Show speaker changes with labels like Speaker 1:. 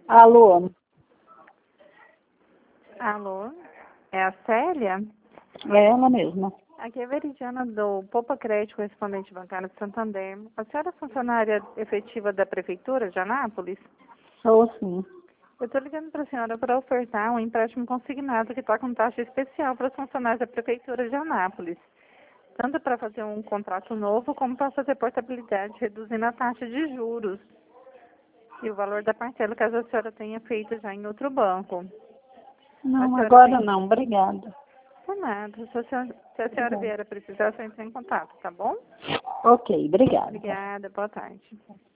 Speaker 1: Alô?
Speaker 2: Alô, é a Célia?
Speaker 1: É ela mesma.
Speaker 2: Aqui é a Veridiana do Poupa Crédito, correspondente bancário de Santander. A senhora é funcionária efetiva da Prefeitura de Anápolis?
Speaker 1: Sou sim.
Speaker 2: Eu estou ligando para a senhora para ofertar um empréstimo consignado que está com taxa especial para os funcionários da Prefeitura de Anápolis. Tanto para fazer um contrato novo, como para fazer portabilidade, reduzindo a taxa de juros. E o valor da parcela, caso a senhora tenha feito já em outro banco. A
Speaker 1: Não,
Speaker 2: senhora
Speaker 1: agora
Speaker 2: tem...
Speaker 1: não, obrigada.
Speaker 2: Por nada. Se a senhora vier a precisar, só entre em contato, tá bom?
Speaker 1: Ok, obrigada.
Speaker 2: Obrigada, boa tarde.